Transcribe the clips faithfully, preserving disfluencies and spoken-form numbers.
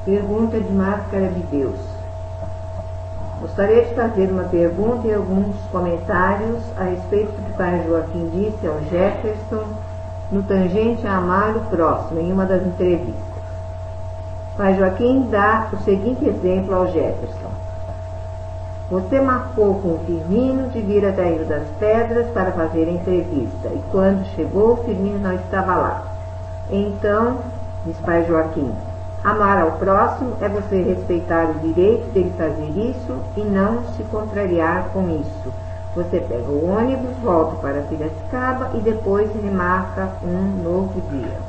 Pergunta de Máscara de Deus. Gostaria de fazer uma pergunta e alguns comentários a respeito do que o pai Joaquim disse ao Jefferson no tangente a amar o próximo, em uma das entrevistas. O pai Joaquim dá o seguinte exemplo ao Jefferson. Você marcou com o Firmino de vir até Rio das Pedras para fazer a entrevista, e quando chegou, o Firmino não estava lá. Então, diz pai Joaquim, amar ao próximo é você respeitar o direito dele fazer isso e não se contrariar com isso. Você pega o ônibus, volta para Piracicaba e depois remarca um novo dia.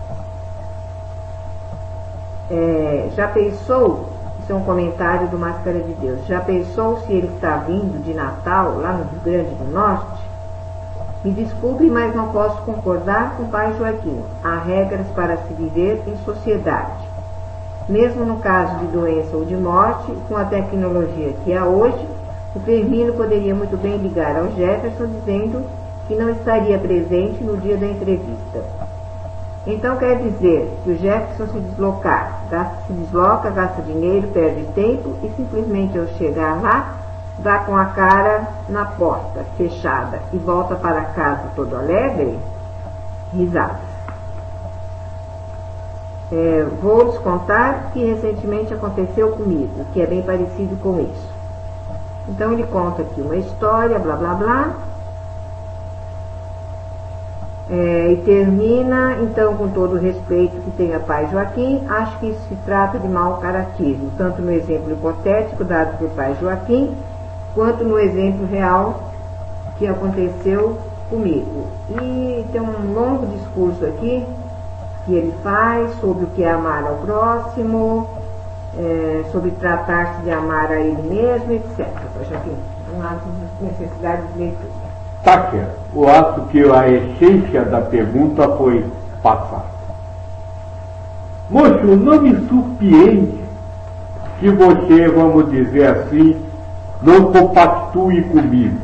É, já pensou, isso é um comentário do Máscara de Deus, já pensou se ele está vindo de Natal, lá no Rio Grande do Norte? Me desculpe, mas não posso concordar com o pai Joaquim. Há regras para se viver em sociedade. Mesmo no caso de doença ou de morte, com a tecnologia que há hoje, o Firmino poderia muito bem ligar ao Jefferson dizendo que não estaria presente no dia da entrevista. Então quer dizer que o Jefferson se deslocar, gasta, se desloca, gasta dinheiro, perde tempo e simplesmente ao chegar lá, dá com a cara na porta, fechada, e volta para casa todo alegre? Risadas. É, vou lhes contar que recentemente aconteceu comigo, que é bem parecido com isso. Então ele conta aqui uma história, blá blá blá, é, e termina, então, com todo o respeito que tem a pai Joaquim, acho que isso se trata de mau caratismo, tanto no exemplo hipotético dado por pai Joaquim, quanto no exemplo real que aconteceu comigo. E tem um longo discurso aqui que ele faz sobre o que é amar ao próximo, é, sobre tratar-se de amar a ele mesmo, etcétera. Já que não há necessidade de leitura. Tá certo. Eu acho que a essência da pergunta foi passada. Moço, não me surpreende que você, vamos dizer assim, não compactue comigo.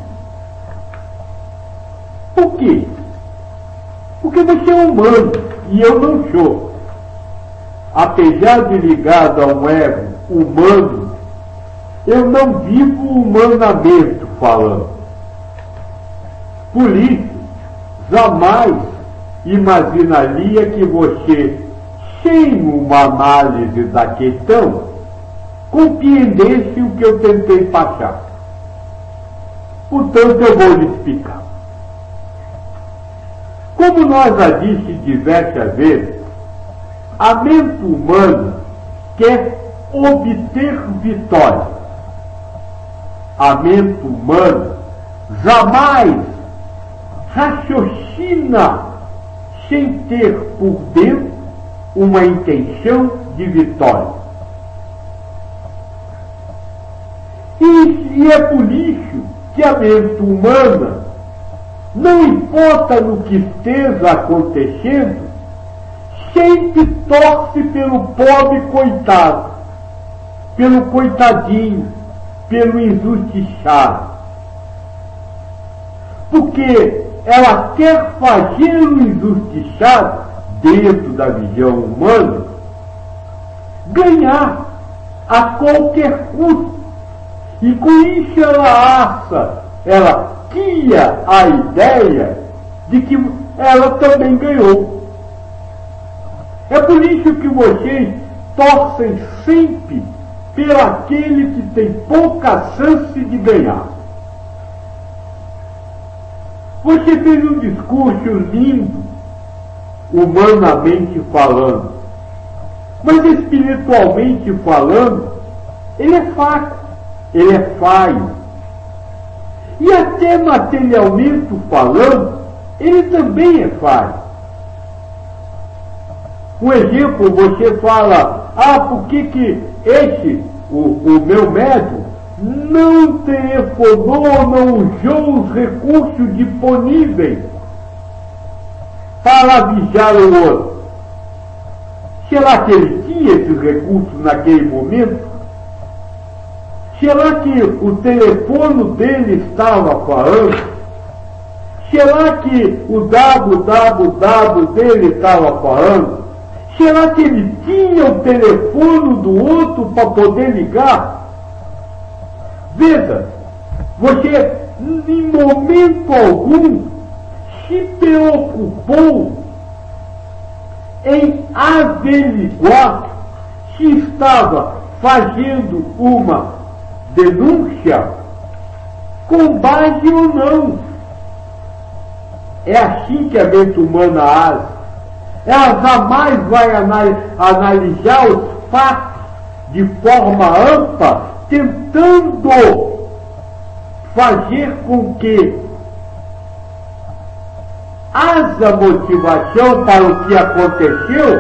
Por quê? Porque você é humano e eu não sou. Apesar de ligado a um ego humano, eu não vivo humanamente falando. Por isso, jamais imaginaria que você, sem uma análise da questão, compreendesse o que eu tentei passar. Portanto, eu vou lhe explicar. Como nós já disse diversas vezes, a mente humana quer obter vitória. A mente humana jamais raciocina sem ter por dentro uma intenção de vitória. E, e é por isso que a mente humana, não importa no que esteja acontecendo, sempre torce pelo pobre coitado, pelo coitadinho, pelo injustiçado. Porque ela quer fazer o injustiçado, dentro da visão humana, ganhar a qualquer custo. E com isso ela acha, ela cria a ideia de que ela também ganhou. É por isso que vocês torcem sempre pelo aquele que tem pouca chance de ganhar. Você fez um discurso lindo, humanamente falando, mas espiritualmente falando, ele é fraco, ele é falho. E até materialmente falando, ele também é falho. Um exemplo, você fala, ah, por que que esse, o, o meu médico, não telefonou, não usou os recursos disponíveis para avisar o outro? Será que ele tinha esses recursos naquele momento? Será que o telefone dele estava falando? Será que o www dele estava falando? Será que ele tinha o telefone do outro para poder ligar? Veja, você em momento algum se preocupou em averiguar se estava fazendo uma denúncia com base ou não. É assim que a mente humana age. Ela jamais vai analisar os fatos de forma ampla, tentando fazer com que haja motivação para o que aconteceu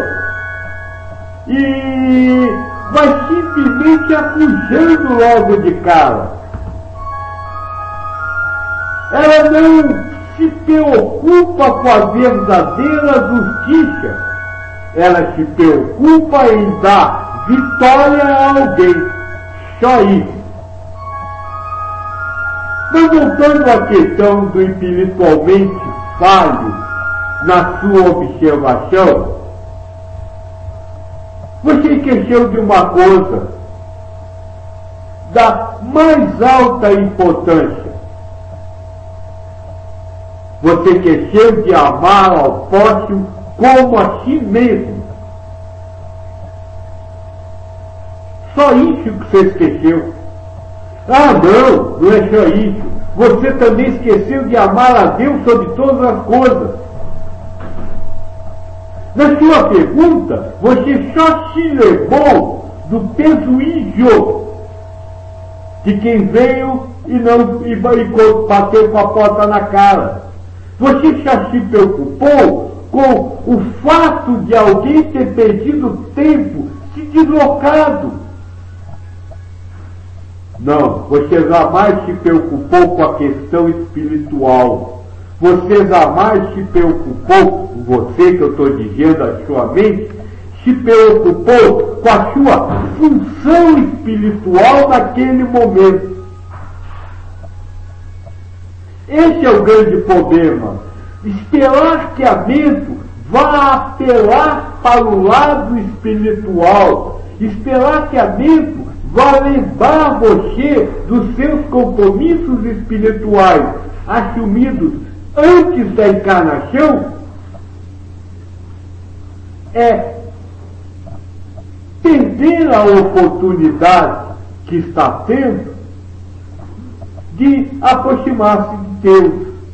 e vai simplesmente acusando logo de cara. Ela não se preocupa com a verdadeira justiça. Ela se preocupa em dar vitória a alguém. Só isso. Mas voltando à questão do espiritualmente falho na sua observação, você esqueceu de uma coisa da mais alta importância. Você esqueceu de amar ao próximo como a si mesmo. Só isso que você esqueceu. Ah, não, não é só isso. Você também esqueceu de amar a Deus sobre todas as coisas. Na sua pergunta, você só se lembrou do prejuízo de quem veio e não e, e bateu com a porta na cara. Você já se preocupou com o fato de alguém ter perdido tempo, se deslocado? Não, você jamais se preocupou com a questão espiritual. Você jamais se preocupou, você que eu estou dizendo, a sua mente, se preocupou com a sua função espiritual naquele momento. Esse é o grande problema. Esperar que a mente vá apelar para o lado espiritual. Esperar que a mente vá lembrar você dos seus compromissos espirituais assumidos antes da encarnação é perder a oportunidade que está tendo de aproximar-se de Deus.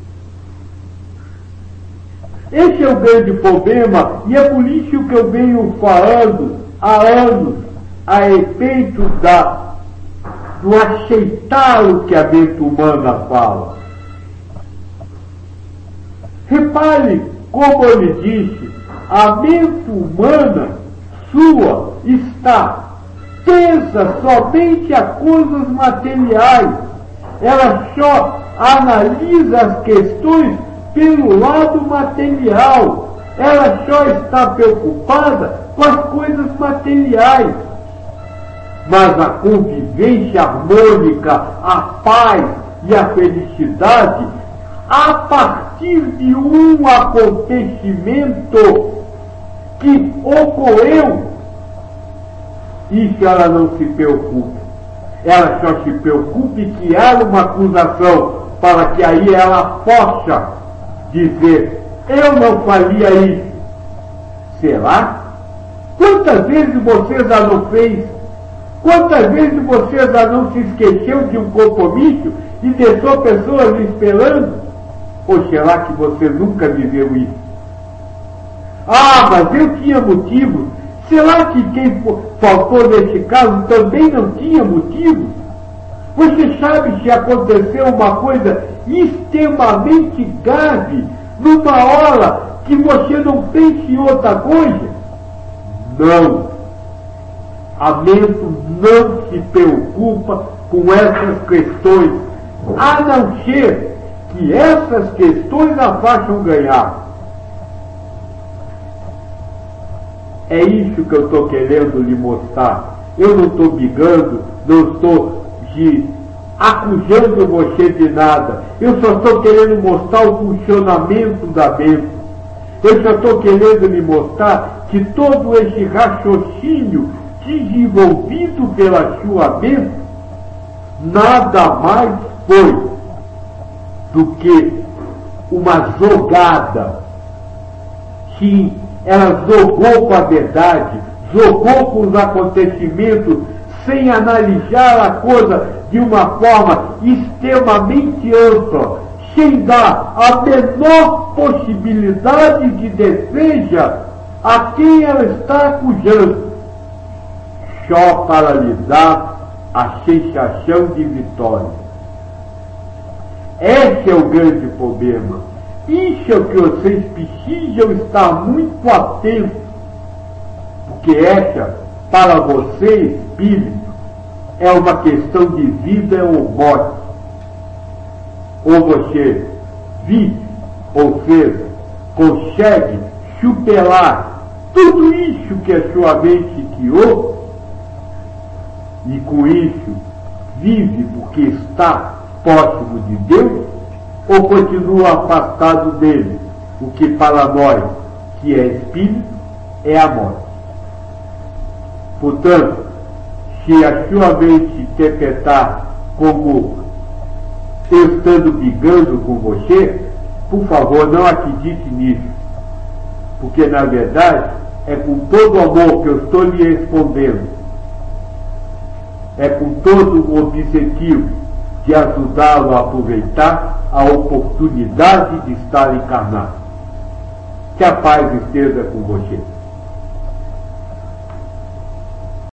Esse é o grande problema e é por isso que eu venho falando há anos a respeito da, do aceitar o que a mente humana fala. Repare como eu lhe disse, a mente humana sua está presa somente a coisas materiais. Ela só analisa as questões pelo lado material. Ela só está preocupada com as coisas materiais. Mas a convivência harmônica, a paz e a felicidade, a partir de um acontecimento que ocorreu, isso ela não se preocupa. Ela só se preocupa que há uma acusação, para que aí ela possa dizer, eu não faria isso. Será? Quantas vezes você já não fez? Quantas vezes você já não se esqueceu de um compromisso e deixou pessoas esperando? Ou será que você nunca viveu isso? Ah, mas eu tinha motivo. Será que quem faltou nesse caso também não tinha motivo? Você sabe se aconteceu uma coisa extremamente grave numa hora que você não pense em outra coisa? Não. A mente não se preocupa com essas questões, a não ser que essas questões a façam ganhar. É isso que eu estou querendo lhe mostrar. Eu não estou brigando, não estou de, acusando você de nada. Eu só estou querendo mostrar o funcionamento da mente. Eu só estou querendo lhe mostrar que todo esse raciocínio desenvolvido pela sua mente nada mais foi do que uma jogada que ela jogou com a verdade, jogou com os acontecimentos, sem analisar a coisa de uma forma extremamente ampla, sem dar a menor possibilidade de defesa a quem ela está acusando, só para lhe dar a sensação de vitória. Esse é o grande problema. Isso é o que vocês precisam estar muito atentos, porque essa, para você, espírito, é uma questão de vida ou morte. Ou você vive, ou seja, consegue superar tudo isso que a sua mente criou, e com isso vive porque está próximo de Deus, ou continua afastado dele, o que para nós, que é espírito, é a morte. Portanto, se a sua mente interpretar como eu estando brigando com você, por favor, não acredite nisso, porque na verdade é com todo o amor que eu estou lhe respondendo, é com todo o objetivo de ajudá-lo a aproveitar a oportunidade de estar encarnado. Que a paz esteja com você.